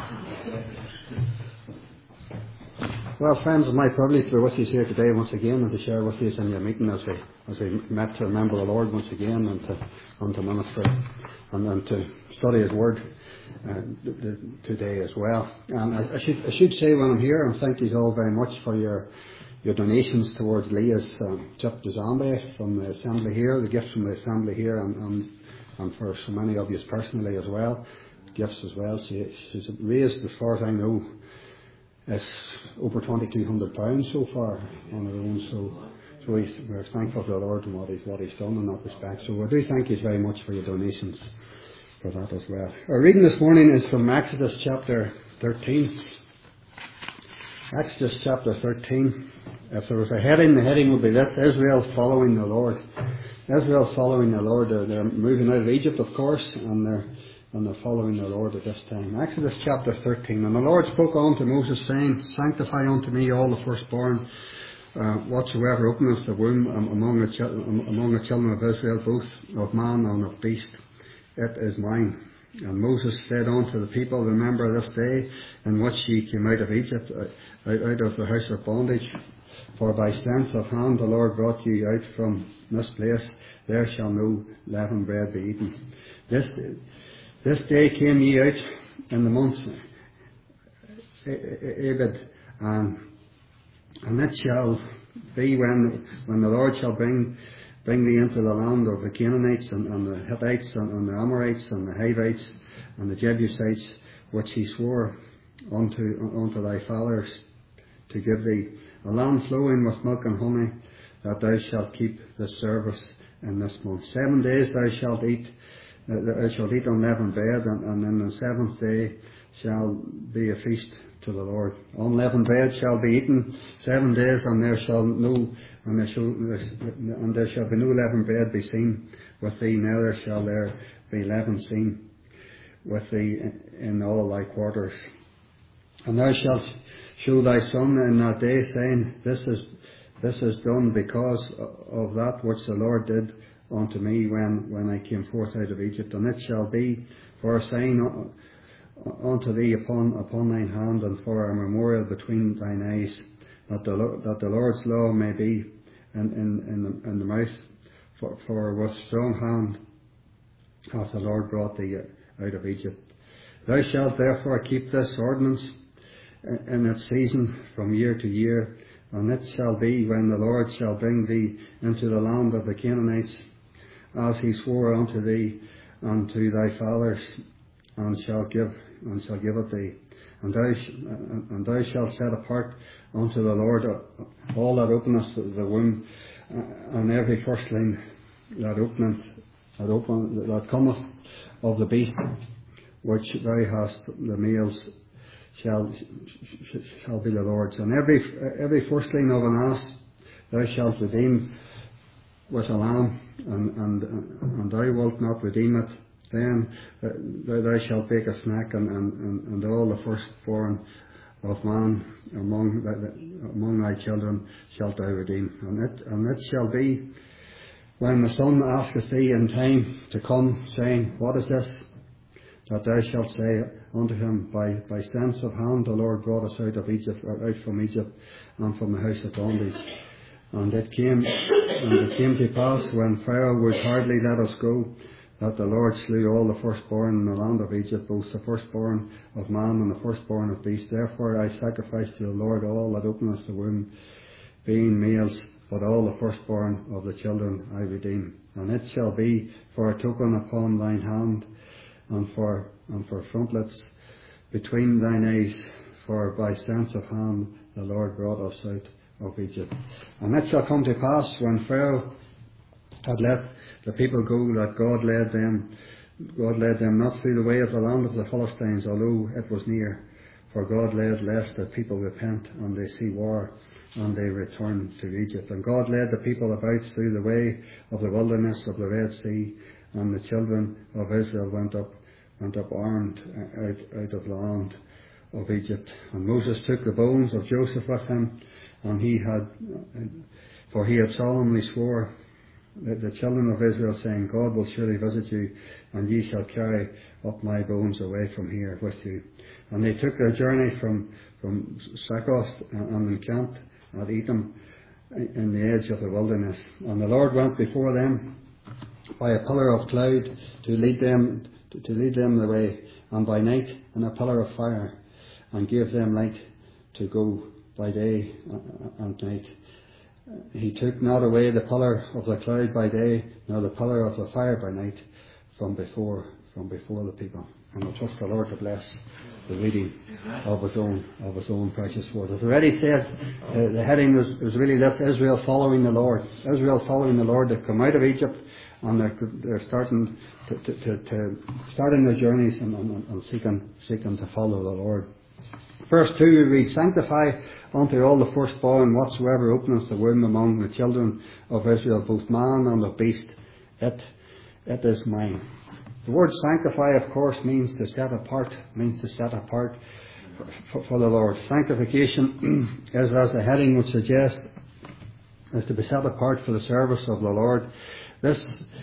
Well, friends, it's my privilege to be with you here today once again and to share with you in your meeting as we met to remember the Lord once again and to minister and to study His Word today as well. And I should say when I'm here, and thank you all very much for your donations towards Leah's trip to Zambia from the assembly here, the gifts from the assembly here, and for so many of you personally as well, gifts as well. She's raised, as far as I know, it's over £2,200 so far on her own. So we're thankful to the Lord and what He's done in that respect. So I do thank you very much for your donations for that as well. Our reading this morning is from Exodus chapter 13. Exodus chapter 13. If there was a heading, the heading would be this: Israel following the Lord. Israel following the Lord. They're moving out of Egypt, of course, and they're following the Lord at this time. Exodus chapter 13. And the Lord spoke unto Moses, saying, Sanctify unto me all the firstborn, whatsoever openeth the womb among the children of Israel, both of man and of beast. It is mine. And Moses said unto the people, Remember this day in which ye came out of Egypt, out of the house of bondage. For by strength of hand the Lord brought you out from this place. There shall no leavened bread be eaten. This day came ye out in the month Abib, and it shall be when the Lord shall bring thee into the land of the Canaanites and the Hittites and the Amorites and the Hivites and the Jebusites, which He swore unto thy fathers to give thee, a land flowing with milk and honey, that thou shalt keep this service in this month. 7 days thou shalt eat unleavened bread, and in the seventh day shall be a feast to the Lord. Unleavened bread shall be eaten 7 days, and there shall be no leavened bread be seen with thee, neither shall there be leaven seen with thee in all thy quarters. And thou shalt show thy son in that day, saying, This is done because of that which the Lord did unto me when I came forth out of Egypt. And it shall be for a sign unto thee upon thine hand, and for a memorial between thine eyes, that the Lord's law may be in the mouth. For with strong hand hath the Lord brought thee out of Egypt. Thou shalt therefore keep this ordinance in its season from year to year. And it shall be when the Lord shall bring thee into the land of the Canaanites, as He swore unto thee and to thy fathers, and shall give it thee. And thou shalt set apart unto the Lord all that openeth the womb, and every firstling that cometh of the beast which thou hast, the males shall be the Lord's. And every firstling of an ass thou shalt redeem with a lamb, and thou wilt not redeem it. Then thou shalt bake a snack, and all the firstborn of man among thy children shalt thou redeem. And it shall be when the son asketh thee in time to come, saying, What is this? That thou shalt say unto him, By strength of hand the Lord brought us out from Egypt, and from the house of bondage. And it came to pass, when Pharaoh would hardly let us go, that the Lord slew all the firstborn in the land of Egypt, both the firstborn of man and the firstborn of beast. Therefore I sacrifice to the Lord all that openeth the womb, being males, but all the firstborn of the children I redeem. And it shall be for a token upon thine hand, and for frontlets between thine eyes, for by strength of hand the Lord brought us out of Egypt. And it shall come to pass, when Pharaoh had let the people go, that God led them not through the way of the land of the Philistines, although it was near. For God led lest the people repent, and they see war, and they return to Egypt. And God led the people about through the way of the wilderness of the Red Sea, and the children of Israel went up armed out of the land of Egypt. And Moses took the bones of Joseph with him, and he had solemnly swore the children of Israel, saying, God will surely visit you and ye shall carry up my bones away from here with you. And they took their journey from Succoth and encamped at Etam in the edge of the wilderness. And the Lord went before them by a pillar of cloud to lead them the way, and by night in a pillar of fire, and gave them light to go by day and night. He took not away the pillar of the cloud by day, nor the pillar of the fire by night from before the people. And I trust the Lord to bless the reading of His own precious word. As already said, the heading was really this: Israel following the Lord. Israel following the Lord. They've come out of Egypt, and they're starting starting their journeys and seeking to follow the Lord. Verse 2 we read, Sanctify unto all the firstborn whatsoever openeth the womb among the children of Israel, both man and of beast, it is mine. The word sanctify, of course, means to set apart for the Lord. Sanctification is, as the heading would suggest, is to be set apart for the service of the Lord. This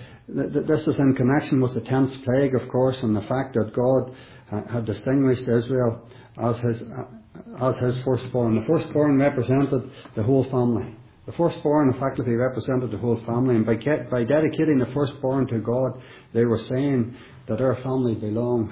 is in connection with the 10th plague, of course, and the fact that God had distinguished Israel as his firstborn. The firstborn represented the whole family. The firstborn effectively represented the whole family, and by dedicating the firstborn to God, they were saying that our family belongs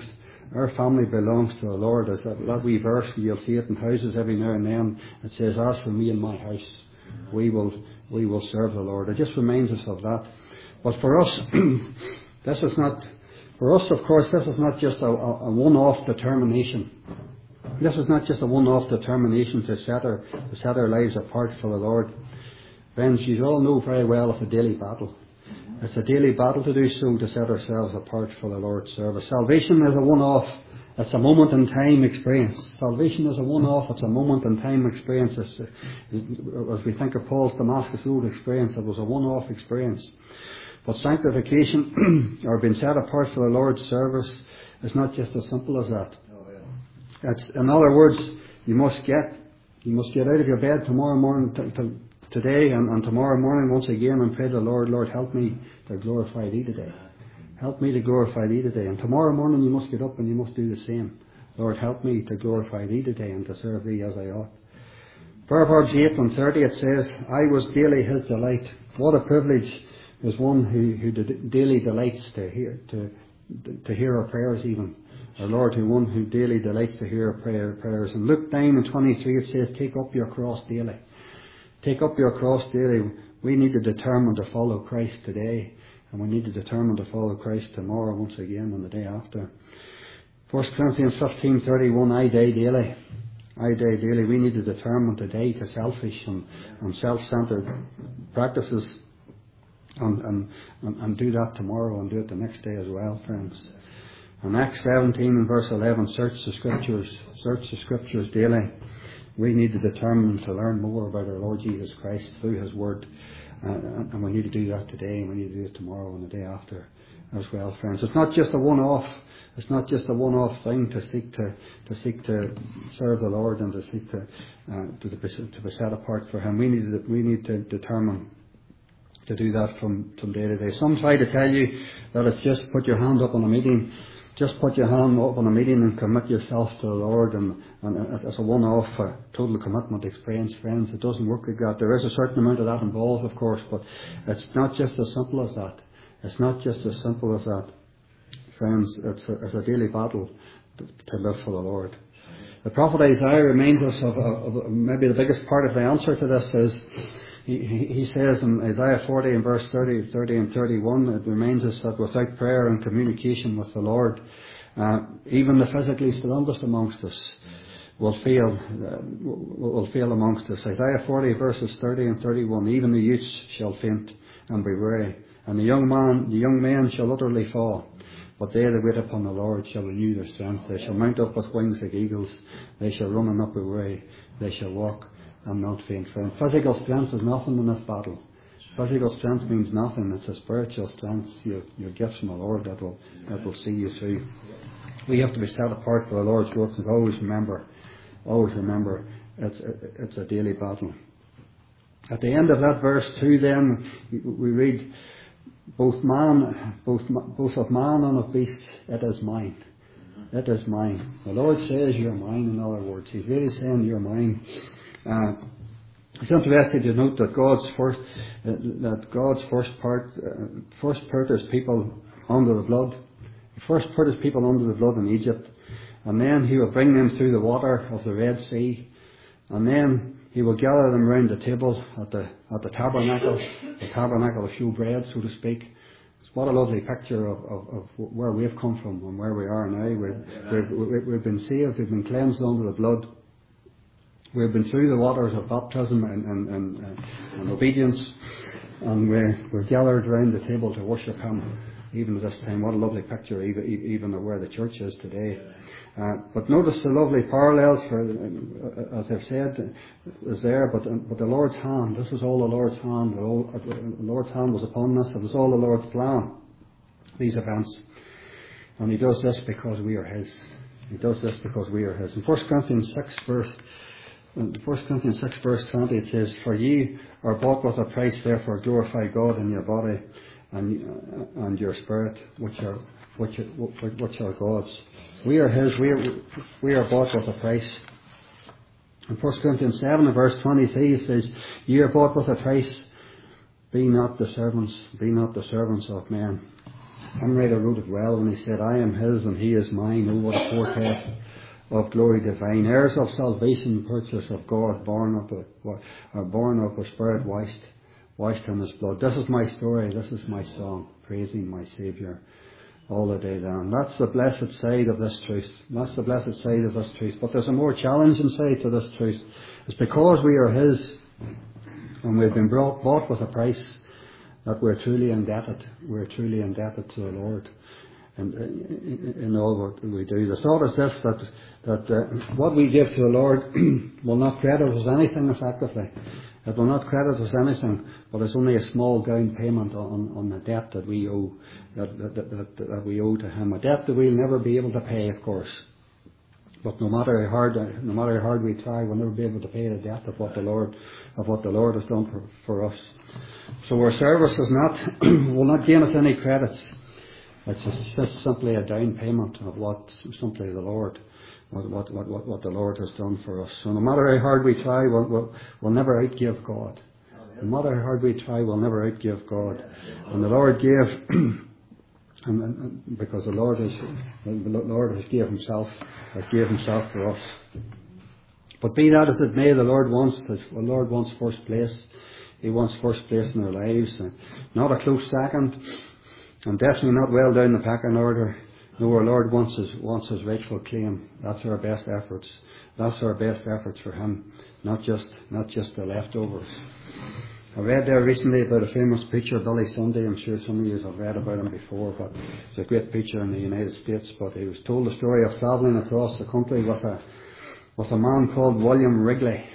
to the Lord. As that wee verse, you'll see it in houses every now and then. It says, "As for me and my house, we will serve the Lord." It just reminds us of that. But for us, this is not. For us, of course, this is not just a one-off determination. This is not just a one-off determination to set our lives apart for the Lord. Friends, you all know very well it's a daily battle. It's a daily battle to do so, to set ourselves apart for the Lord's service. Salvation is a one-off. It's a moment-in-time experience. Salvation is a one-off. It's a moment-in-time experience. As we think of Paul's Damascus Road experience, it was a one-off experience. But sanctification, or being set apart for the Lord's service, is not just as simple as that. It's, in other words, you must get out of your bed tomorrow morning, today and tomorrow morning once again, and pray to the Lord, Lord, help me to glorify Thee today. Help me to glorify Thee today. And tomorrow morning you must get up and you must do the same. Lord, help me to glorify Thee today and to serve Thee as I ought. Proverbs 8:30 it says, I was daily His delight. What a privilege is one who daily delights to hear our prayers even. Our Lord, one who daily delights to hear our prayers. In Luke 9:23 it says, take up your cross daily. Take up your cross daily. We need to determine to follow Christ today, and we need to determine to follow Christ tomorrow once again and the day after. 1 Corinthians 15:31, I die daily. I die daily. We need to determine to die to selfish and self-centered practices and do that tomorrow and do it the next day as well, friends. In Acts 17 and verse 11, search the Scriptures daily. We need to determine to learn more about our Lord Jesus Christ through His Word, and we need to do that today, and we need to do it tomorrow and the day after as well, friends. It's not just a one-off. It's not just a one-off thing to seek to serve the Lord and to seek to be set apart for Him. We need to determine to do that from day to day. Some try to tell you that it's just put your hand up on a meeting. Just put your hand up on a meeting and commit yourself to the Lord, and it's a one-off total commitment experience, friends. It doesn't work like that. There is a certain amount of that involved, of course, but it's not just as simple as that. It's not just as simple as that, friends. It's a daily battle to live for the Lord. The prophet Isaiah reminds us of maybe the biggest part of the answer to this is, he says in Isaiah 40 and verse 30 and 31, it reminds us that without prayer and communication with the Lord, even the physically strongest amongst us will fail amongst us. Isaiah 40 verses 30 and 31, even the youths shall faint and be weary, and the young men shall utterly fall. But they that wait upon the Lord shall renew their strength. They shall mount up with wings like eagles. They shall run and not be weary. They shall walk and not faint. Physical strength is nothing in this battle. Physical strength means nothing. It's a spiritual strength, your gifts from the Lord that will see you through. We have to be set apart for the Lord's work, and always remember, it's a daily battle. At the end of that verse 2 then, we read, both of man and of beast, it is mine. It is mine. The Lord says you're mine, in other words. He's really saying you're mine. It's interesting to note that God's first put his people under the blood. He first put his people under the blood in Egypt, and then he will bring them through the water of the Red Sea, and then he will gather them round the table at the tabernacle of showbread, so to speak. What a lovely picture of where we've come from and where we are now. We've been saved, we've been cleansed under the blood. We've been through the waters of baptism and obedience, and we're gathered around the table to worship him even at this time. What a lovely picture, even of where the church is today. But notice the lovely parallels, as I've said, is there, but the Lord's hand, this was all the Lord's hand. The Lord's hand was upon this. It was all the Lord's plan, these events. And he does this because we are his. He does this because we are his. In 1 Corinthians 6 verse 20 it says, "For ye are bought with a price, therefore glorify God in your body and your spirit, which are God's." We are his. We are bought with a price. In 1 Corinthians 7 verse 23 it says, "Ye are bought with a price. Be not the servants of men." Amrita wrote it well when he said, "I am his and he is mine. Oh, what a foretaste of glory divine, heirs of salvation, purchased of God, born of the Spirit, washed in his blood." This is my story, this is my song, praising my Saviour all the day long. That's the blessed side of this truth. That's the blessed side of this truth. But there's a more challenging side to this truth. It's because we are his and we've been bought with a price that we're truly indebted. We're truly indebted to the Lord. And in all what we do. The thought is this, that what we give to the Lord will not credit us anything effectively. It will not credit us anything, but it's only a small down payment on the debt that we owe, that we owe to him. A debt that we'll never be able to pay, of course. But no matter how hard we try, we'll never be able to pay the debt of what the Lord has done for us. So our service will not gain us any credits. It's just simply a down payment of what the Lord has done for us. So no matter how hard we try, we'll never outgive God. No matter how hard we try, we'll never outgive God. And the Lord gave, and because the Lord has gave Himself for us. But be that as it may, the Lord wants first place. He wants first place in our lives, and not a close second. And definitely not well down the pecking order. No, our Lord wants his rightful claim. That's our best efforts. That's our best efforts for him, not just the leftovers. I read there recently about a famous preacher, Billy Sunday. I'm sure some of you have read about him before, but he's a great preacher in the United States. But he was told the story of travelling across the country with a man called William Wrigley.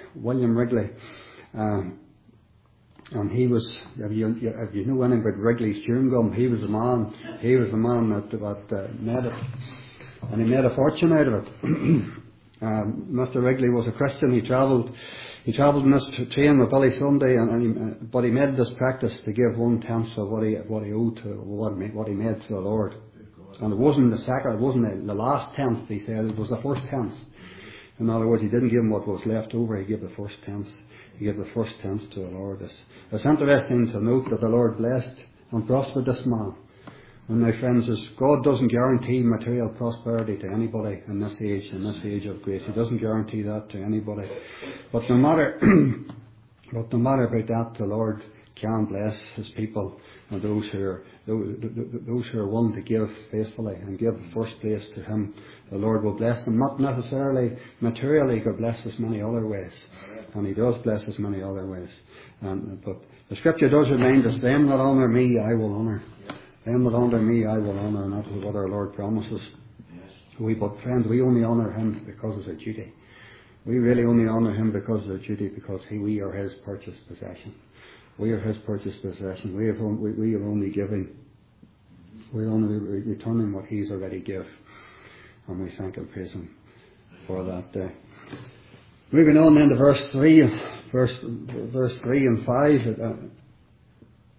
And he was, if you know anything about Wrigley's chewing gum, he was the man that made it, and he made a fortune out of it. Mr. Wrigley was a Christian. He travelled in this train with Billy Sunday, but he made this practice to give 1/10 of what he owed to what he made to the Lord. And it wasn't the last tenth. He said it was the first tenth. In other words, he didn't give him what was left over. He gave the first tenth. He gave the first tenth to the Lord. It's interesting to note that the Lord blessed and prospered this man. And my friends, God doesn't guarantee material prosperity to anybody in this age of grace. He doesn't guarantee that to anybody. But no matter about that, the Lord can bless His people and those who are willing to give faithfully and give the first place to Him. The Lord will bless them, not necessarily materially. He could bless us many other ways, and He does bless us many other ways. But the Scripture does remind us, "Them that honour me, I will honour. Them that honour me, I will honour," and that is what our Lord promises. But friends, we only honour Him because it's a duty. We really only honour Him because it's a duty, because we are His purchased possession. We are His purchased possession. We are only giving. We are only returning what He's already given. And we thank and praise Him for that. Moving on then to verse 3 and 5.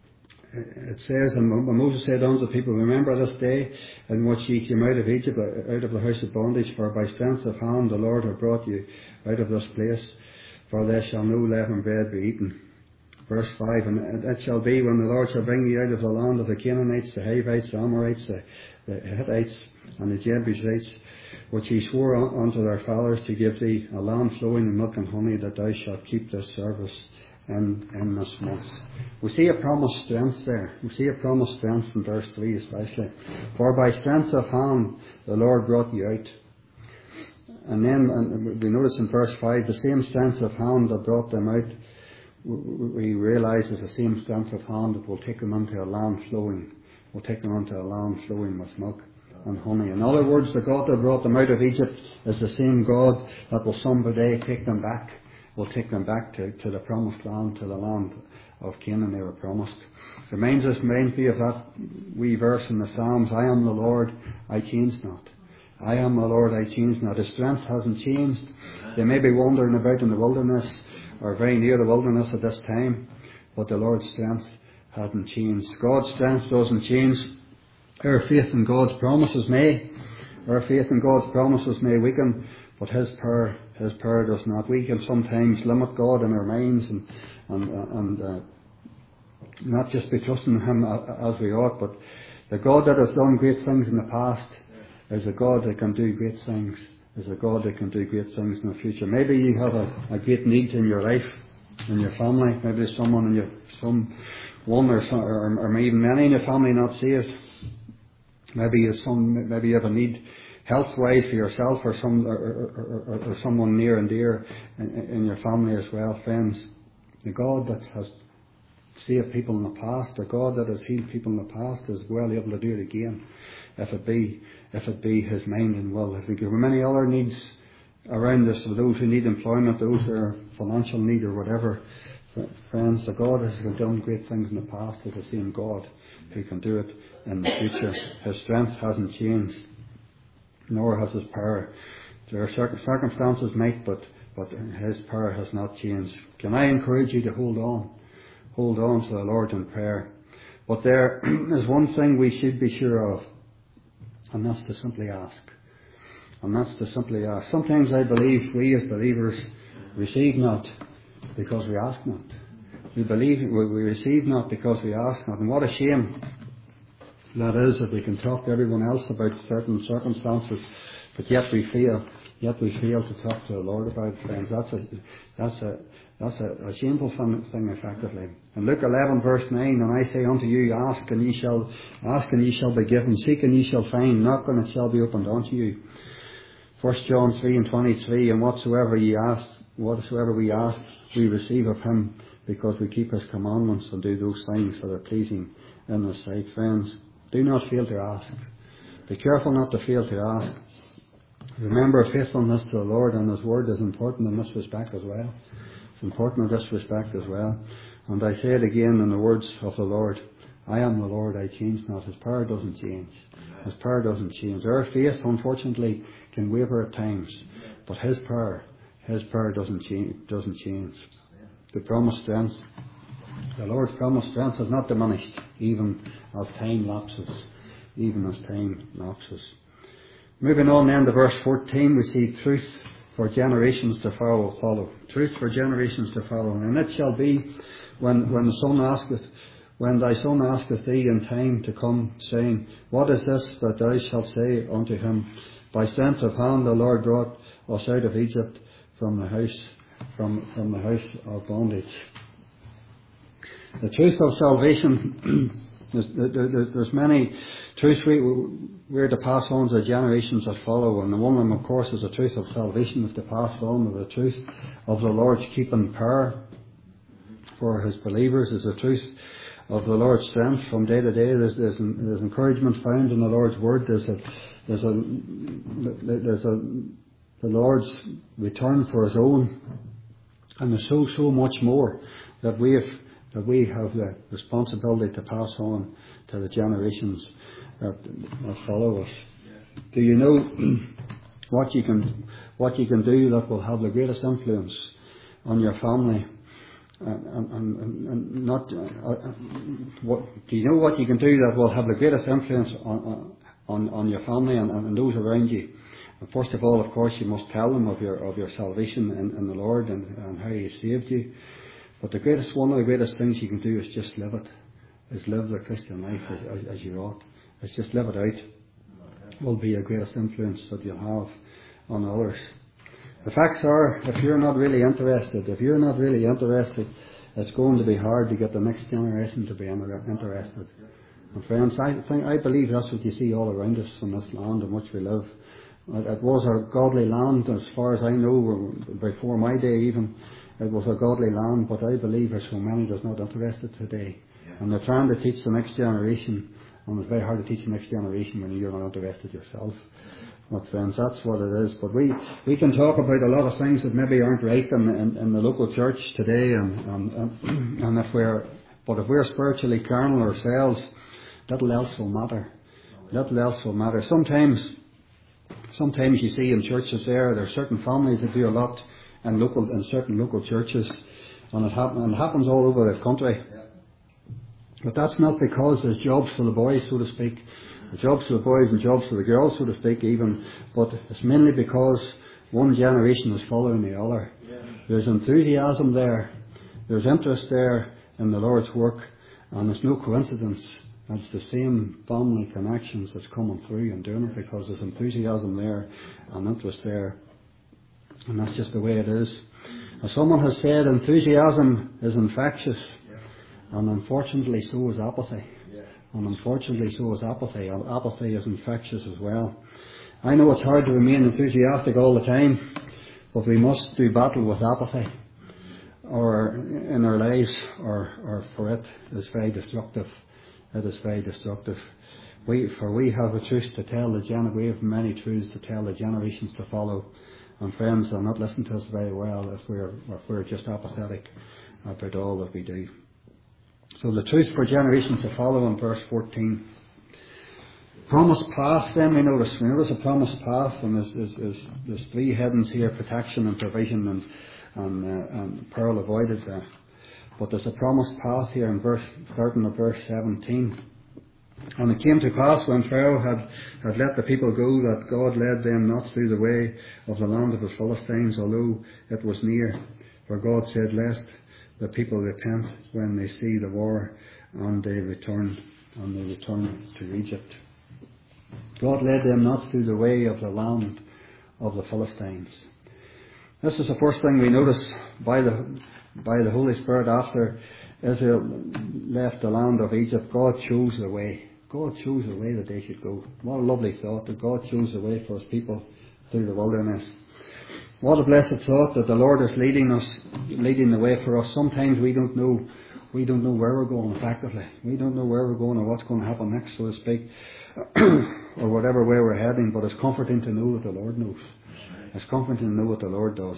it says, and Moses said unto the people, remember this day in which ye came out of Egypt, out of the house of bondage, for by strength of hand the Lord hath brought you out of this place, for there shall no leavened bread be eaten. Verse 5, and it shall be when the Lord shall bring you out of the land of the Canaanites, the Hivites, the Amorites, the Hittites, and the Jebusites, which he swore unto their fathers to give thee, a land flowing in milk and honey, that thou shalt keep this service in this month. We see a promised strength there. We see a promised strength in verse 3 especially. For by strength of hand the Lord brought you out. And then we notice in verse 5, the same strength of hand that brought them out, we realise is the same strength of hand that will take them into a land flowing. Will take them into a land flowing with milk and honey. In other words, the God that brought them out of Egypt is the same God that will someday take them back. Will take them back to the promised land, to the land of Canaan they were promised. Reminds me of that wee verse in the Psalms, I am the Lord, I change not. I am the Lord, I change not. His strength hasn't changed. They may be wandering about in the wilderness, or very near the wilderness at this time, but the Lord's strength hasn't changed. God's strength doesn't change. Our faith in God's promises may. Our faith in God's promises may weaken, but His power does not. We can sometimes limit God in our minds and not just be trusting Him as we ought, but the God that has done great things in the past is a God that can do great things. Is a God that can do great things in the future. Maybe you have a great need in your life, in your family. Maybe there's someone in or even many in your family not saved. Maybe you have a need health-wise for yourself or someone near and dear in your family as well, friends. The God that has saved people in the past, the God that has healed people in the past, is well able to do it again, if it be His mind and will. If we give many other needs around us, for those who need employment, those who are financial need or whatever, friends, the God has done great things in the past is the same God who can do it in the future. His strength hasn't changed, nor has His power. There are circumstances might, but His power has not changed. Can I encourage you to hold on to the Lord in prayer? But there is one thing we should be sure of, and that's to simply ask. Sometimes I believe we as believers receive not because we ask not. We receive not because we ask not. And what a shame that is, that we can talk to everyone else about certain circumstances, but yet we fail to talk to the Lord about it, friends. That's a shameful thing, effectively. In Luke 11 verse 9, and I say unto you, ask and ye shall be given, seek and ye shall find, knock and it shall be opened unto you. 1 John 3 and 23, and whatsoever we ask, we receive of Him, because we keep His commandments and do those things that are pleasing in His sight. Friends, do not fail to ask. Be careful not to fail to ask. Remember, faithfulness to the Lord and His Word is important in this respect as well. It's important in this respect as well. And I say it again in the words of the Lord, I am the Lord, I change not. His power doesn't change. His power doesn't change. Our faith, unfortunately, can waver at times, but His power doesn't change. The promised strength, the Lord's promised strength has not diminished, even as time lapses. Moving on then to verse 14, we see truth for generations to follow. Truth for generations to follow. And it shall be when thy son asketh thee in time to come, saying, what is this that thou shalt say unto him? By strength of hand the Lord brought us out of Egypt from the house of bondage. The truth of salvation, there's many truths we're to pass on to the generations that follow, and one of them, of course, is the truth of salvation, is to pass on the truth of the Lord's keeping power for His believers, is the truth of the Lord's strength from day to day. There's encouragement found in the Lord's word. There's the Lord's return for His own, and there's so much more that we have the responsibility to pass on to the generations that follow us. Do you know what you can do that will have the greatest influence on your family and not, what, do you know what you can do that will have the greatest influence on your family and those around you? And first of all, of course, you must tell them of your salvation in the Lord and how He saved you. But one of the greatest things you can do is just live it. Is live the Christian life as you ought. It's just live it out. Will be your greatest influence that you'll have on others. The facts are, if you're not really interested, it's going to be hard to get the next generation to be interested. And friends, I believe that's what you see all around us in this land in which we live. It was a godly land, as far as I know, before my day even. It was a godly land, but I believe there's so many that's not interested today. And they're trying to teach the next generation, and it's very hard to teach the next generation when you're not interested yourself. But friends, that's what it is. But we can talk about a lot of things that maybe aren't right in the local church today, and if we're spiritually carnal ourselves, little else will matter. Little else will matter. Sometimes you see in churches there are certain families that do a lot in certain local churches, and it happens all over the country. But that's not because there's jobs for the boys, so to speak, jobs for the boys and jobs for the girls, so to speak, even. But it's mainly because one generation is following the other. There's enthusiasm there, there's interest there in the Lord's work, and it's no coincidence. It's the same family connections that's coming through and doing it, because there's enthusiasm there and interest there. And that's just the way it is. As someone has said, enthusiasm is infectious. And unfortunately so is apathy. And unfortunately so is apathy. And apathy is infectious as well. I know it's hard to remain enthusiastic all the time, but we must do battle with apathy, or in our lives, or for it is very destructive. It is very destructive. We have a truth to tell we have many truths to tell the generations to follow. And friends, they'll not listen to us very well if we're just apathetic about all that we do. So the truth for generations to follow in verse 14. Promised path, then we notice a promised path, and there's three headings here: protection and provision and peril avoided there. But there's a promised path here starting at verse 17. And it came to pass when Pharaoh had let the people go, that God led them not through the way of the land of the Philistines, although it was near. For God said, lest the people repent when they see the war, and they return to Egypt. God led them not through the way of the land of the Philistines. This is the first thing we notice by the Holy Spirit after Israel left the land of Egypt. God chose the way. God chose the way that they should go. What a lovely thought, that God chose the way for His people through the wilderness. What a blessed thought that the Lord is leading the way for us. Sometimes we don't know where we're going effectively. We don't know where we're going or what's going to happen next, so to speak, or whatever way we're heading, but it's comforting to know that the Lord knows. It's comforting to know what the Lord does.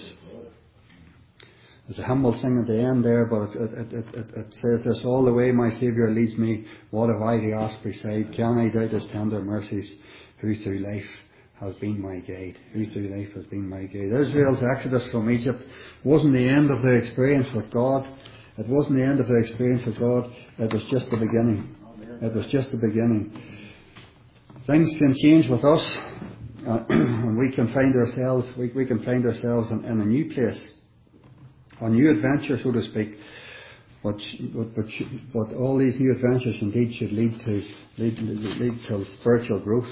There's a humble thing at the end there, but it says this: all the way my Saviour leads me, what have I to ask beside? Can I doubt His tender mercies, who through life has been my guide? Who through life has been my guide? Israel's exodus from Egypt wasn't the end of their experience with God. It wasn't the end of their experience with God. It was just the beginning. It was just the beginning. Things can change with us, and we can find ourselves in a new place, a new adventure, so to speak. But all these new adventures indeed should lead to spiritual growth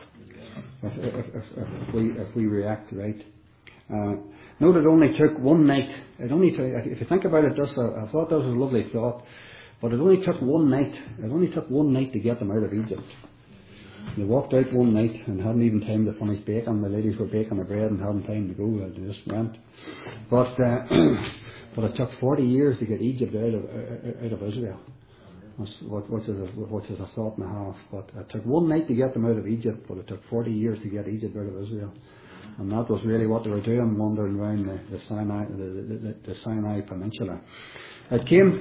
if we react right. Note it only took one night. If you think about it, I thought that was a lovely thought. But it only took one night. It only took one night to get them out of Egypt. They walked out one night and hadn't even time to finish baking. The ladies were baking the bread and hadn't time to go. They just went. But it took 40 years to get Egypt out of Israel. Which is a thought and a half. But it took one night to get them out of Egypt, but it took 40 years to get Egypt out of Israel. And that was really what they were doing, wandering around the Sinai Peninsula. It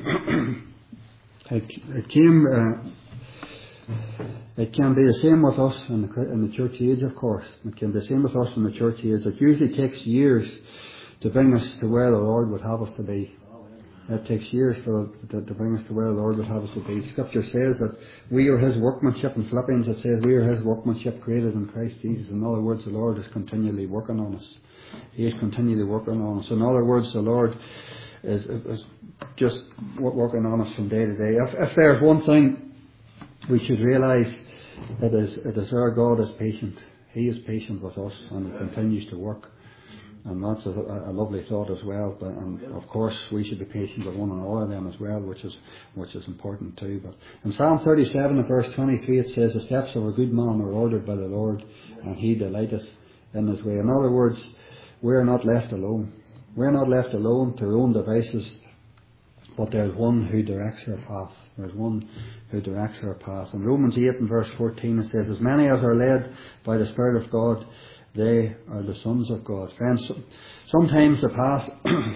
can be the same with us in the church age, of course. It can be the same with us in the church age. It usually takes years to bring us to where the Lord would have us to be. It takes years to bring us to where the Lord would have us to be. Scripture says that we are His workmanship. In Philippians it says we are His workmanship created in Christ Jesus. In other words, the Lord is continually working on us. He is continually working on us. In other words, the Lord is just working on us from day to day. If there's one thing we should realise, it is our God is patient. He is patient with us, and He continues to work. And that's a lovely thought as well. And of course, we should be patient with one another then as well, which is important too. But in Psalm 37 and verse 23, it says, "The steps of a good man are ordered by the Lord, and He delighteth in His way." In other words, we're not left alone. We're not left alone to our own devices, but there's one who directs our path. There's one who directs our path. In Romans 8 and verse 14 it says, "As many as are led by the Spirit of God, they are the sons of God." Friends, sometimes the path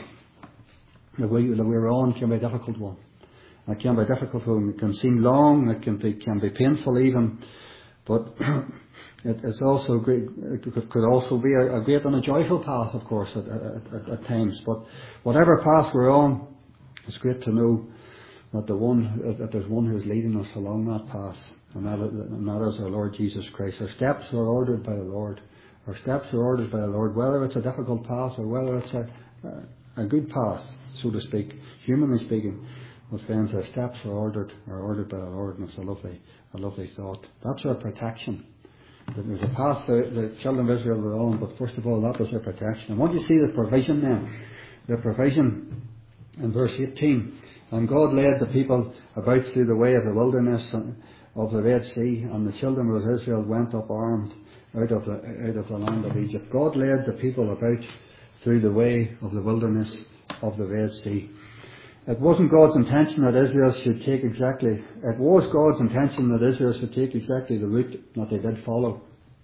that we're on can be a difficult one. It can be a difficult one. It can seem long. It can be painful even. But it's also great. It could also be a great and a joyful path, of course, at times. But whatever path we're on, it's great to know that there's one who is leading us along that path, and that is our Lord Jesus Christ. Our steps are ordered by the Lord. Our steps are ordered by the Lord, whether it's a difficult path or whether it's a good path, so to speak, humanly speaking. But friends, our steps are ordered by the Lord, and it's a lovely thought. That's our protection. There's a path the children of Israel were on, but first of all, that was their protection. And once you see the provision then, the provision in verse 18, "And God led the people about through the way of the wilderness of the Red Sea, and the children of Israel went up armed out of the land of Egypt." God led the people about through the way of the wilderness of the Red Sea. It wasn't God's intention that Israel should take exactly, it was God's intention that Israel should take exactly the route that they did follow.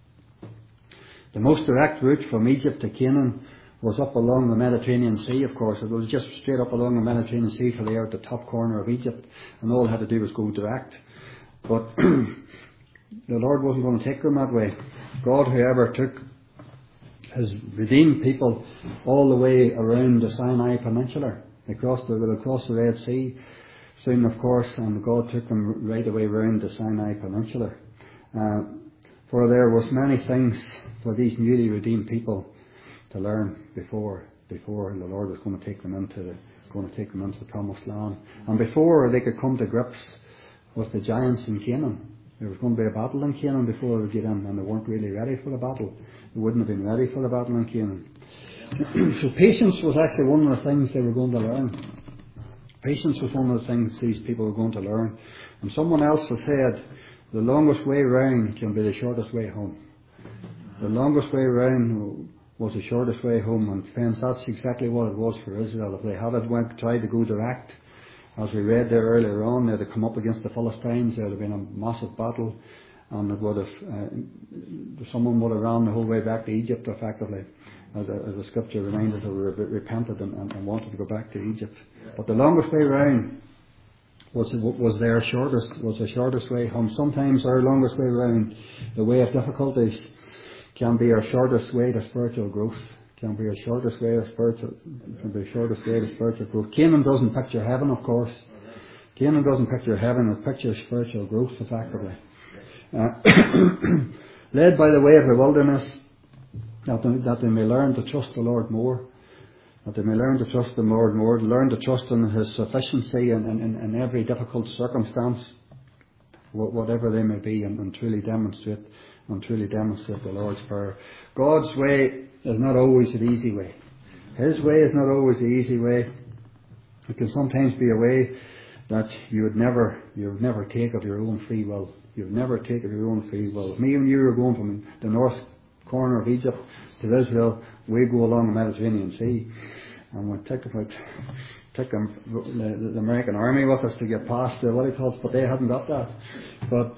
The most direct route from Egypt to Canaan was up along the Mediterranean Sea, of course. It was just straight up along the Mediterranean Sea till they were at the top corner of Egypt, and all they had to do was go direct. But the Lord wasn't going to take them that way. God, however, took His redeemed people all the way around the Sinai Peninsula. They crossed the Red Sea soon, of course, and God took them right away round the Sinai Peninsula. For there was many things for these newly redeemed people to learn before the Lord was going to take them into the Promised Land, and before they could come to grips with the giants in Canaan. There was going to be a battle in Canaan before they get in, and they weren't really ready for the battle. They wouldn't have been ready for the battle in Canaan. So patience was actually one of the things they were going to learn. Patience was one of the things these people were going to learn. And someone else has said, the longest way round can be the shortest way home. The longest way round was the shortest way home. And friends, that's exactly what it was for Israel. If they had tried to go direct, as we read there earlier on, they'd have come up against the Philistines. There would have been a massive battle, and it would have someone would have ran the whole way back to Egypt effectively. As the scripture reminds us, they repented and wanted to go back to Egypt. But the longest way round was the shortest way home. Sometimes our longest way round, the way of difficulties, can be our shortest way to spiritual growth. Can be our shortest way to spiritual growth. Canaan doesn't picture heaven, of course. Canaan doesn't picture heaven; it pictures spiritual growth, effectively. Led by the way of the wilderness, that they may learn to trust the Lord more. That they may learn to trust the Lord more, learn to trust in His sufficiency in every difficult circumstance, whatever they may be, and truly demonstrate the Lord's power. God's way is not always the easy way. His way is not always the easy way. It can sometimes be a way that you would never take of your own free will. You would never take of your own free will. If me and you were going from the north corner of Egypt to Israel, we go along the Mediterranean Sea, and we took the American Army with us to get past the but they hadn't got that. But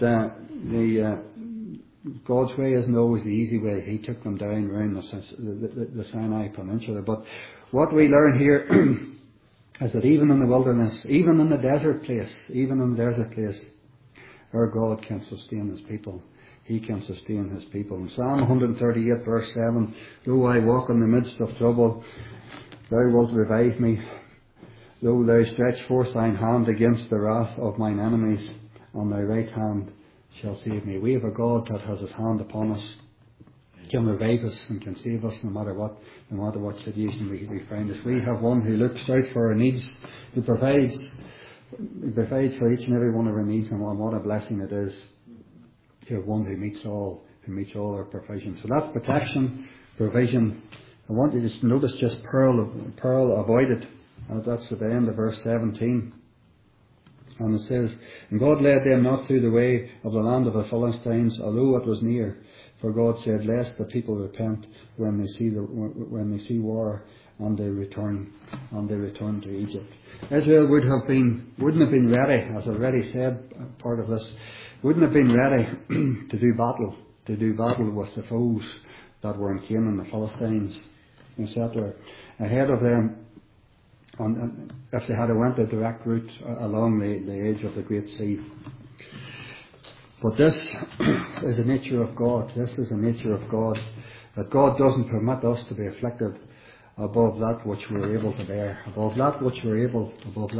God's way isn't always the easy way. He took them down around the Sinai Peninsula. But what we learn here is that even in the wilderness, even in the desert place, our God can sustain His people. He can sustain His people. In Psalm 138 verse 7, "Though I walk in the midst of trouble, Thou wilt revive me. Though thou stretch forth thine hand against the wrath of mine enemies, on thy right hand shall save me. We have a God that has his hand upon us, can revive us and can save us no matter what situation we find us. We have one who looks out for our needs, who provides for each and every one of our needs, and what a blessing it is to have one who meets all our provision. So that's protection, provision. I want you to notice just pearl avoided. That's at the end of verse 17. And it says, and God led them not through the way of the land of the Philistines, although it was near. For God said, lest the people repent when they see war, and they return to Egypt. Israel wouldn't have been ready, as I already said, part of this, wouldn't have been ready to do battle with the foes that were in Canaan, the Philistines, etc. Ahead of them, and if they had went a direct route along the edge of the Great Sea. But this is the nature of God. This is the nature of God, that God doesn't permit us to be afflicted above that which we're able to bear, above that which we're able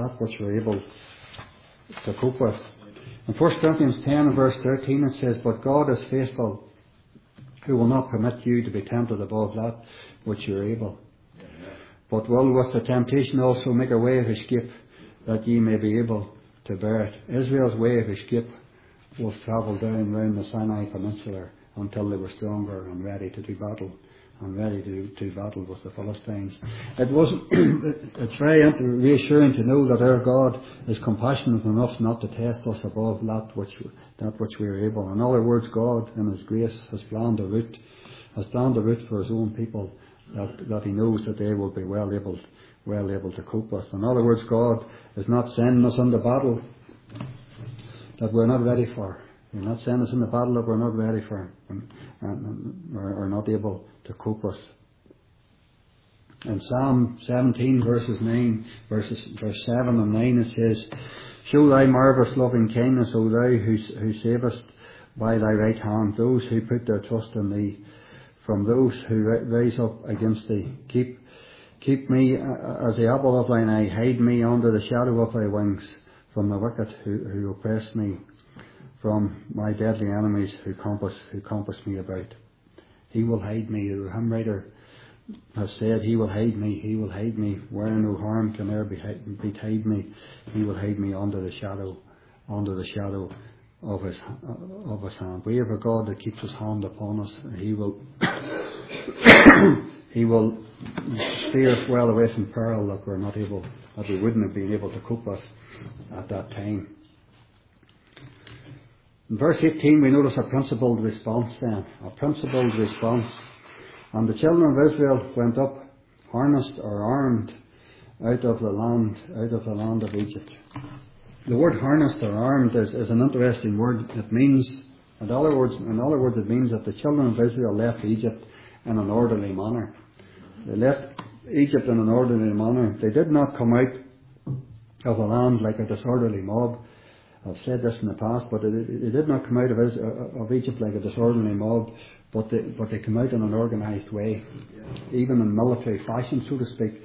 to cope with. In 1 Corinthians 10 and verse 13 it says, but God is faithful, who will not permit you to be tempted above that which you're able, but will with the temptation also make a way of escape, that ye may be able to bear it. Israel's way of escape was travelled down round the Sinai Peninsula until they were stronger and ready to do battle, with the Philistines. It's very reassuring to know that our God is compassionate enough not to test us above that which we are able. In other words, God in his grace has planned a route for his own people that he knows that they will be well able to cope with. In other words, God is not sending us into battle that we're not ready for. He's not sending us into battle that we're not ready for and are not able to cope with. In Psalm 17 verse 7 and 9 it says, show thy marvellous loving kindness, O thou who savest by thy right hand those who put their trust in thee, from those who rise up against thee. Keep me as the apple of thine eye, hide me under the shadow of thy wings, from the wicked who oppress me, from my deadly enemies who compass me about. He will hide me. The hymn writer has said, he will hide me, where no harm can e'er betide me. He will hide me under the shadow of his hand. We have a God that keeps his hand upon us. He will steer us well away from peril that we wouldn't have been able to cope with at that time. In verse 18 we notice a principled response then. And the children of Israel went up, harnessed or armed, out of the land of Egypt. The word harnessed or armed is an interesting word. It means, in other words, it means that the children of Israel left Egypt in an orderly manner. They left Egypt in an orderly manner. They did not come out of the land like a disorderly mob. I've said this in the past, but they did not come out of Egypt like a disorderly mob, but they came out in an organised way, even in military fashion, so to speak.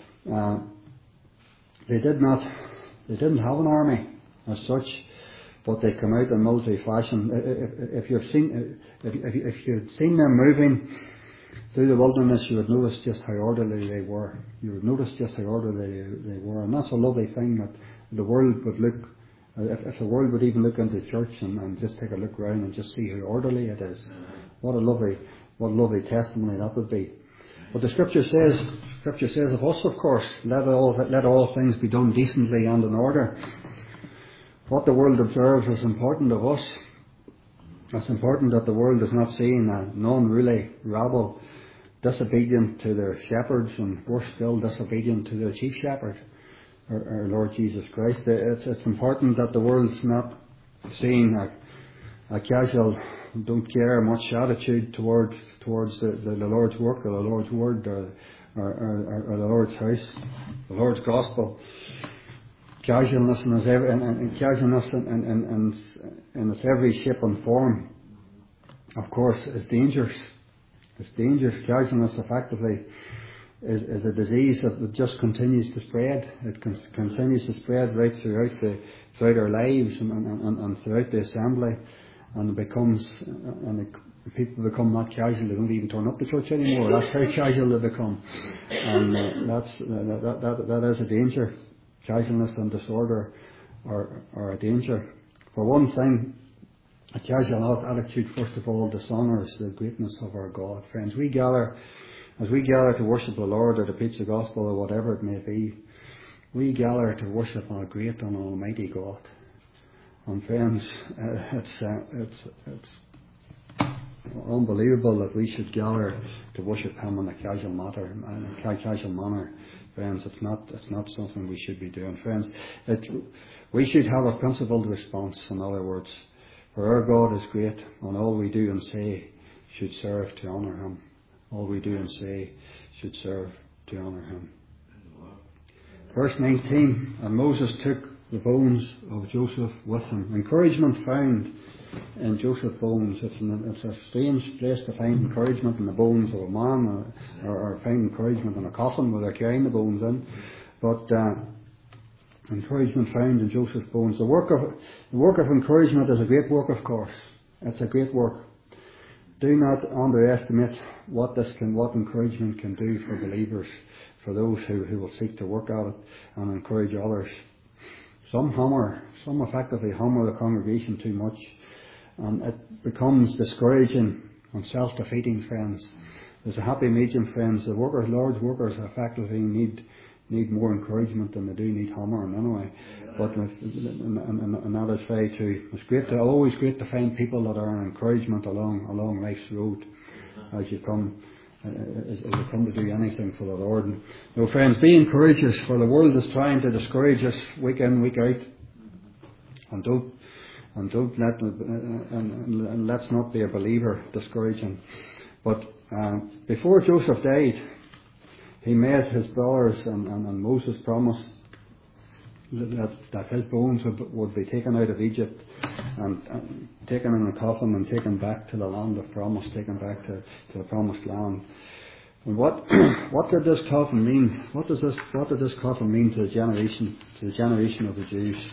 They didn't have an army as such, but they come out in military fashion. If you've seen them moving through the wilderness, you would notice just how orderly they were. And that's a lovely thing, that the world would look. If the world would even look into church and just take a look around and just see how orderly it is, what a lovely testimony that would be. But the Scripture says of us, of course, let all things be done decently and in order. What the world observes is important of us. It's important that the world is not seeing a non-unruly rabble disobedient to their shepherds, and worse still, disobedient to their chief shepherd, our Lord Jesus Christ. It's important that the world's not seeing a casual, don't care much attitude towards the Lord's work or the Lord's word or the Lord's house, the Lord's gospel. Casualness in its every shape and form, of course, is dangerous. It's dangerous. Casualness effectively is a disease that just continues to spread. It continues to spread right throughout our lives and throughout the assembly, and it becomes people become not casual. They don't even turn up to church anymore. That's how casual they become, and that is a danger. Casualness and disorder are a danger. For one thing, a casual attitude first of all dishonours the greatness of our God. Friends, as we gather to worship the Lord or to preach the gospel or whatever it may be, we gather to worship our great and almighty God. And friends, it's unbelievable that we should gather to worship Him in a casual manner. Friends, it's not something we should be doing. Friends, we should have a principled response. In other words, for our God is great, and all we do and say should serve to honour Him. All we do and say should serve to honour Him. Verse 19, and Moses took the bones of Joseph with him. Encouragement found in Joseph's bones. It's a strange place to find encouragement in the bones of a man, or find encouragement in a coffin where they're carrying the bones in. But encouragement found in Joseph's bones. The work of encouragement is a great work, of course. It's a great work. Do not underestimate what encouragement can do for believers, for those who will seek to work at it and encourage others. Some effectively hammer the congregation too much, and it becomes discouraging and self-defeating, friends. There's a happy medium, friends. The Lord's workers effectively need more encouragement than they do need hammering anyway. But and that is very true. It's always great to find people that are an encouragement along life's road as you come to do anything for the Lord. No, friends, be encouragers, for the world is trying to discourage us week in, week out. And let's not be a believer discouraging. But before Joseph died, he made his brothers and Moses promise that his bones would be taken out of Egypt and taken in a coffin and taken back to the land of promise, taken back to the promised land. And what did this coffin mean? What did this coffin mean to the generation of the Jews?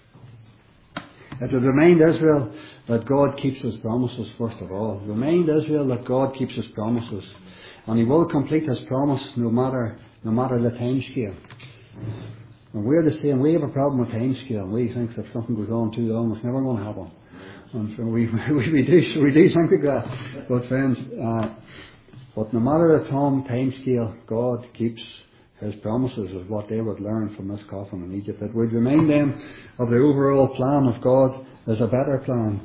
It would remind Israel that God keeps His promises. First of all, remind Israel that God keeps His promises, and He will complete His promise no matter the time scale. And we're the same. We have a problem with time scale. We think if something goes on too long, it's never going to happen. And so we do think like that. But friends, but no matter the time scale, God keeps His promises, is what they would learn from this coffin in Egypt. It would remind them of the overall plan of God as a better plan.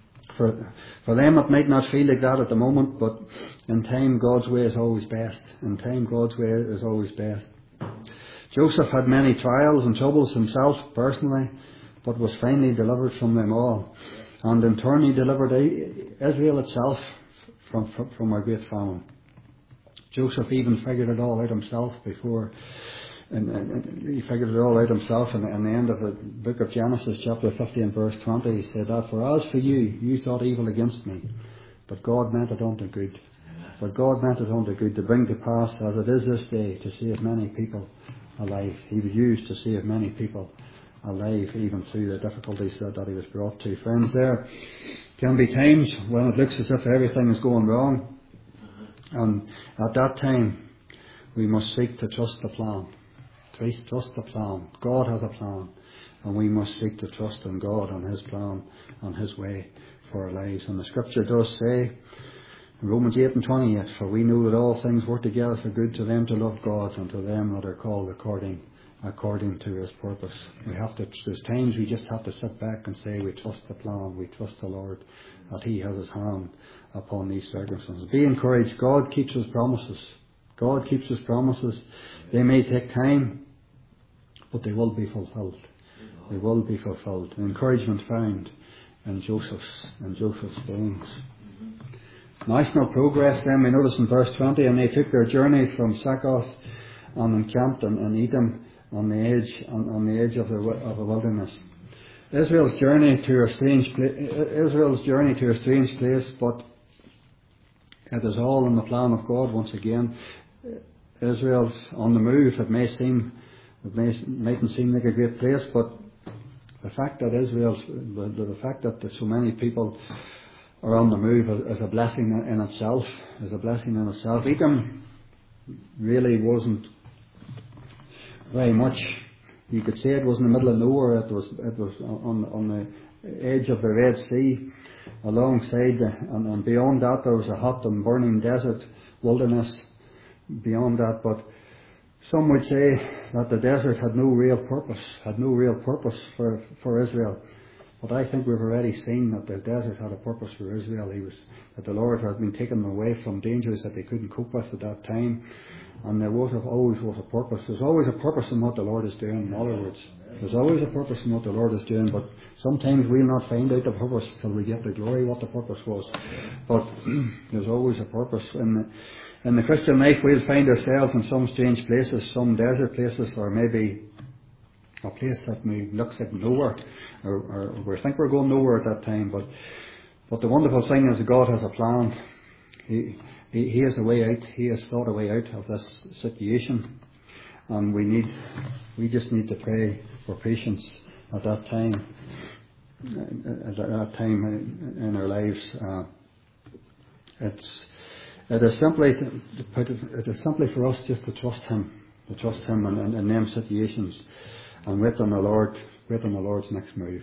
For them it might not feel like that at the moment, but in time God's way is always best. In time God's way is always best. Joseph had many trials and troubles himself personally, but was finally delivered from them all. And in turn he delivered Israel itself from a great famine. Joseph even figured it all out himself before, and he figured it all out himself in the end of the book of Genesis, chapter 50 and verse 20. He said that, for as for you thought evil against me, but God meant it unto good. But God meant it unto good, to bring to pass, as it is this day, to save many people alive. He was used to save many people alive, even through the difficulties that he was brought to. Friends, there can be times when it looks as if everything is going wrong. And at that time, we must seek to trust the plan. Trust the plan. God has a plan. And we must seek to trust in God and His plan and His way for our lives. And the Scripture does say, in Romans 8 and 28, for we know that all things work together for good to them to love God and to them that are called according to His purpose. There's times we just have to sit back and say we trust the plan, we trust the Lord, that He has His hand upon these circumstances. Be encouraged. God keeps His promises. God keeps His promises. They may take time, but they will be fulfilled. They will be fulfilled. Encouragement found in Joseph's bones. National progress then, we notice in verse 20, and they took their journey from Succoth and encamped in Edom on the edge of the wilderness. Israel's journey to a strange place, but it is all in the plan of God once again. Israel's on the move. It mightn't seem like a great place, but the fact that the fact that so many people are on the move is a blessing in itself. Edom really wasn't very much. You could say it was in the middle of nowhere. It was on the edge of the Red Sea, alongside and beyond that there was a hot and burning desert wilderness beyond that. But some would say that the desert had no real purpose for Israel. But I think we've already seen that the desert had a purpose for Israel. That the Lord had been taking them away from dangers that they couldn't cope with at that time. And there always was a purpose. There's always a purpose in what the Lord is doing, in other words. There's always a purpose in what the Lord is doing, but sometimes we'll not find out the purpose till we get the glory, what the purpose was. But there's always a purpose. In the Christian life, we'll find ourselves in some strange places, some desert places, or maybe a place that looks like nowhere, or we think we're going nowhere at that time. But the wonderful thing is that God has a plan. He has a way out. He has thought a way out of this situation, and we just need to pray for patience at that time. At that time in our lives, it is simply for us just to trust Him in them situations, and wait on the Lord's next move.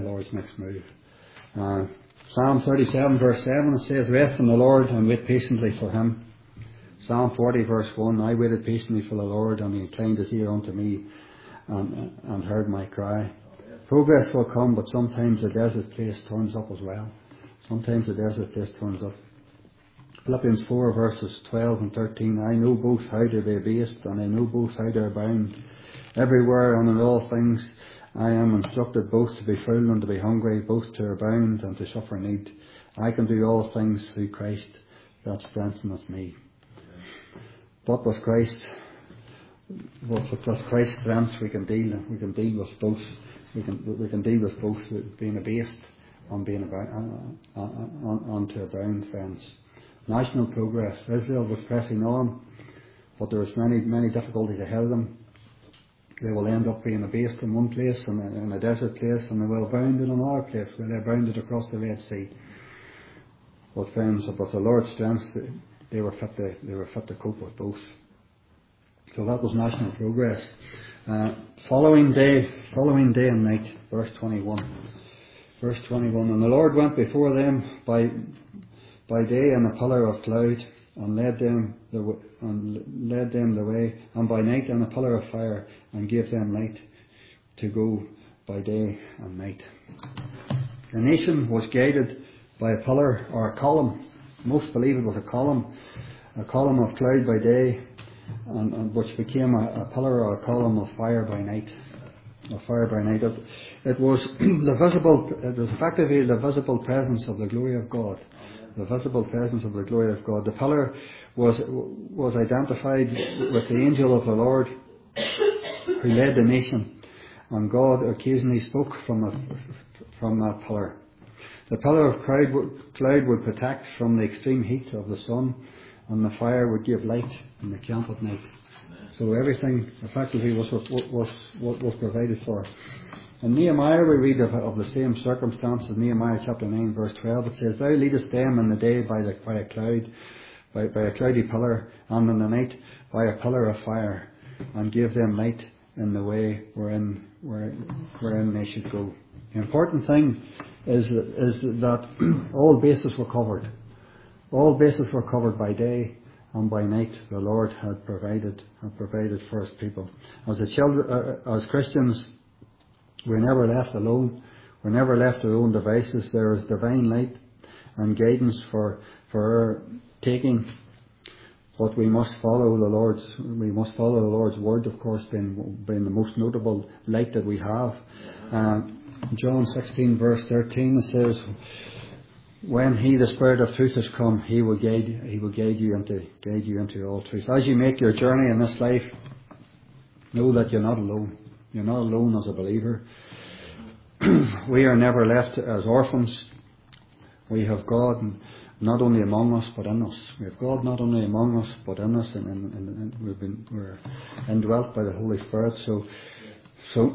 Psalm 37 verse 7, it says, "Rest in the Lord and wait patiently for Him." Psalm 40 verse 1, "I waited patiently for the Lord, and He inclined His ear unto me and heard my cry." Progress will come, but sometimes the desert place turns up as well. Philippians 4 verses 12 and 13, "I know both how to be abased, and I know both how to abound. Everywhere and in all things I am instructed both to be full and to be hungry, both to abound and to suffer need. I can do all things through Christ that strengtheneth me." But with Christ's strength, we can deal with both. We can deal with both being abased and being and to abound, friends. National progress. Israel was pressing on, but there was many difficulties ahead of them. They will end up being abased in one place, in a desert place, and they will abound in another place where they abounded across the Red Sea. But friends, with the Lord's strength, they were fit to cope with both. So that was national progress. Following day and night, verse 21. "And the Lord went before them by day in a pillar of cloud, and led them the way, and by night in a pillar of fire, and gave them light to go by day and night." The nation was guided by a pillar or a column. Most believe it was a column of cloud by day, and which became a pillar or a column of fire by night. It was effectively the visible presence of the glory of God. The pillar was identified with the angel of the Lord who led the nation, and God occasionally spoke from that pillar. The pillar of cloud would protect from the extreme heat of the sun, and the fire would give light in the camp at night. So everything effectively was provided for. In Nehemiah we read of the same circumstances. Nehemiah chapter 9 verse 12, it says, "Thou leadest them in the day by a cloud, by a cloudy pillar, and in the night by a pillar of fire, and gave them light in the way wherein they should go." The important thing is that all bases were covered. All bases were covered by day and by night. The Lord had provided for His people. As Christians, we're never left alone. We're never left to our own devices. There is divine light and guidance for our taking. But we must follow the Lord's word, of course, being the most notable light that we have. John 16 verse 13, it says, "When He, the Spirit of truth, has come, He will guide you into all truth." As you make your journey in this life, know that you're not alone. You're not alone as a believer. We are never left as orphans. We have God, not only among us but in us. We have God not only among us but in us, and we're indwelt by the Holy Spirit. So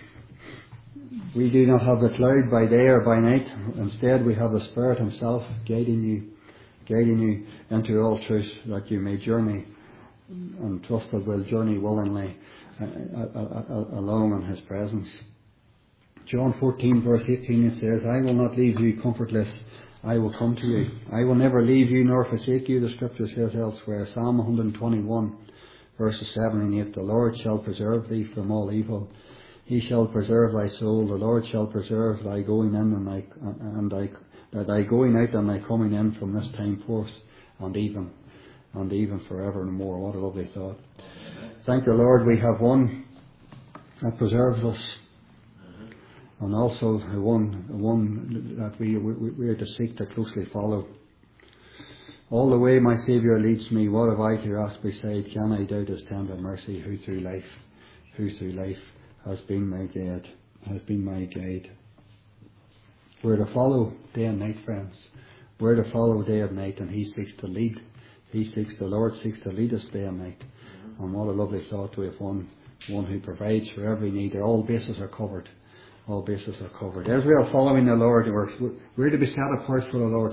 we do not have the cloud by day or by night. Instead, we have the Spirit Himself guiding you into all truth, that you may journey and trust that will journey willingly along in His presence. John 14 verse 18, it says, I will not leave you comfortless, I will come to you. I will never leave you nor forsake you, the scripture says elsewhere. Psalm 121 verses 7 and 8, the Lord shall preserve thee from all evil. He shall preserve thy soul. The Lord shall preserve thy going in thy going out and thy coming in from this time forth and even forever and more. What a lovely thought. Thank the Lord we have one that preserves us, and also the one that we are to seek to closely follow. All the way my Saviour leads me, what have I to ask beside? Can I doubt His tender mercy, who through life has been my guide. We're to follow day and night, friends. We're to follow day and night, and He seeks to lead. The Lord seeks to lead us day and night. And what a lovely thought to have one who provides for every need. All bases are covered. All bases are covered. As we are following the Lord, we're to be set apart for the Lord,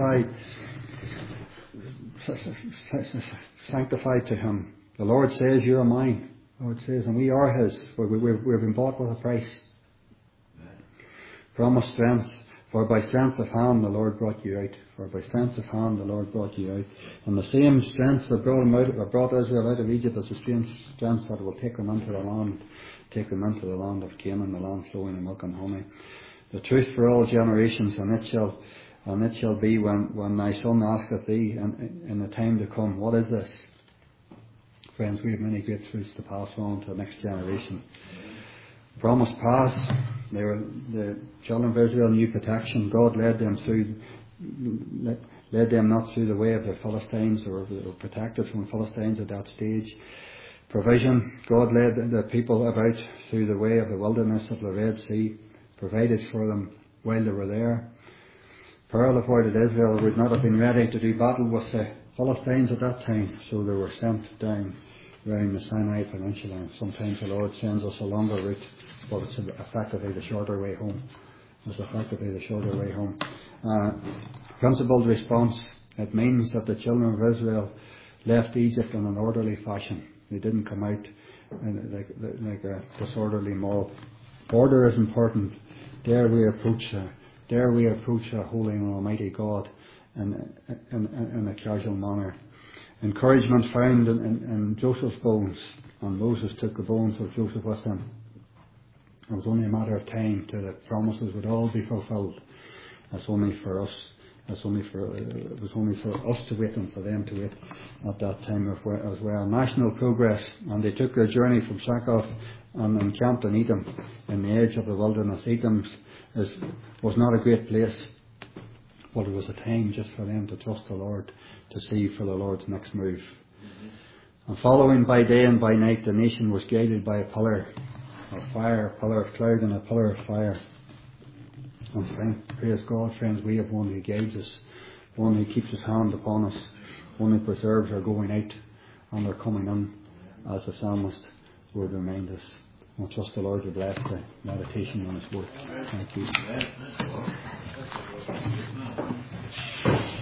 sanctified to Him. The Lord says, you are mine. The Lord says, and we are His, for we've been bought with a price. Promise strength, for by strength of hand the Lord brought you out. And the same strength that brought Israel out of Egypt is the same strength that will take them into the land of Canaan, the land flowing in milk and honey. The truth for all generations, and it shall be when thy son asketh thee in the time to come, what is this? Friends, we have many great truths to pass on to the next generation. Promise past, the children of Israel knew protection. God led them not through the way of the Philistines, or they were protected from Philistines at that stage. Provision, God led the people about through the way of the wilderness of the Red Sea, provided for them while they were there. Pearl avoided Israel would not have been ready to do battle with the Philistines at that time, so they were sent down around the Sinai Peninsula. Sometimes the Lord sends us a longer route, but it's effectively the shorter way home. Principled response, it means that the children of Israel left Egypt in an orderly fashion. They didn't come out like a disorderly mob. Order is important. Dare we approach a holy and almighty God in a casual manner. Encouragement found in Joseph's bones, and Moses took the bones of Joseph with him. It was only a matter of time till the promises would all be fulfilled. It was only for us to wait and for them to wait at that time as well. National progress, and they took their journey from Succoth and encamped in Edom, in the edge of the wilderness. Edom was not a great place, but it was a time just for them to trust the Lord, to see for the Lord's next move. And following by day and by night, the nation was guided by a pillar of fire, a pillar of cloud and a pillar of fire. And praise God, friends, we have one who guides us, one who keeps His hand upon us, one who preserves our going out and our coming in, as the psalmist would remind us. We'll trust the Lord to bless the meditation on His word. Thank you.